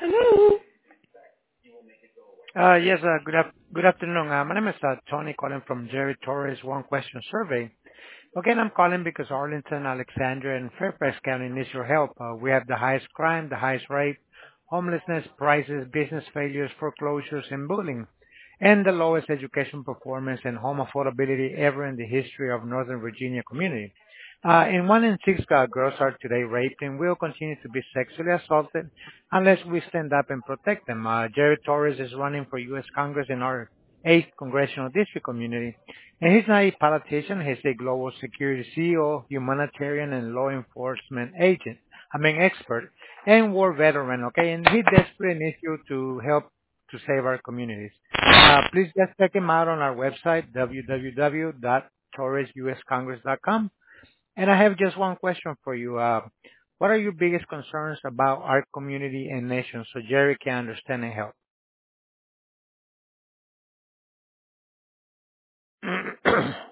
Hello. Yes, good afternoon. My name is Tony calling from Jerry Torres One Question Survey. Again, I'm calling because Arlington, Alexandria, and Fairfax County needs your help. We have the highest crime, the highest rape, homelessness, prices, business failures, foreclosures, and bullying, and the lowest education performance and home affordability ever in the history of Northern Virginia community. And 1 in 6 girls are today raped and will continue to be sexually assaulted unless we stand up and protect them. Jerry Torres is running for U.S. Congress in our 8th Congressional District community. And he's not a politician. He's a global security CEO, humanitarian, and law enforcement expert, and war veteran, okay? And he desperately needs you to help to save our communities. Please just check him out on our website, www.torresuscongress.com. And I have just one question for you. What are your biggest concerns about our community and nation so Jerry can understand and help?